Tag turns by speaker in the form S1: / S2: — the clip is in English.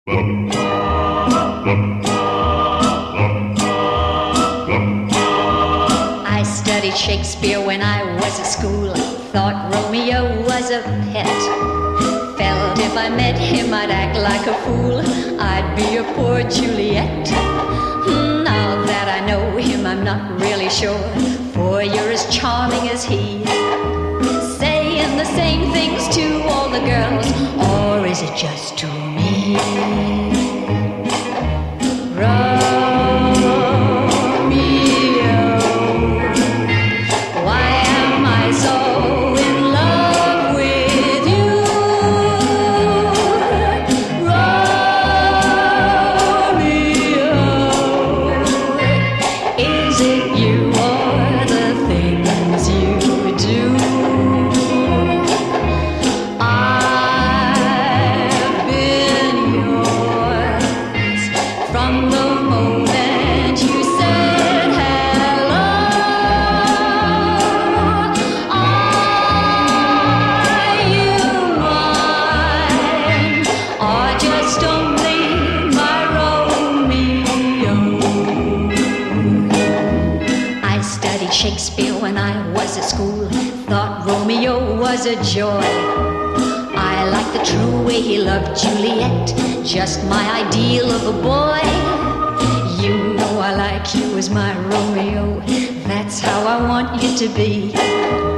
S1: I studied Shakespeare when I was at school. Thought Romeo was a pet. Felt if I met him I'd act like a fool. I'd be a poor Juliet. Now that I know him I'm not really sure, for you're as charming as he. Saying the same things to all the girls, or is it just to me? From the moment you said hello, are you mine, or just only my Romeo? I studied Shakespeare when I was at school. Thought Romeo was a joy. I liked the true way he loved Juliet, just my ideal of a boy. You know I like you as my Romeo, that's how I want you to be.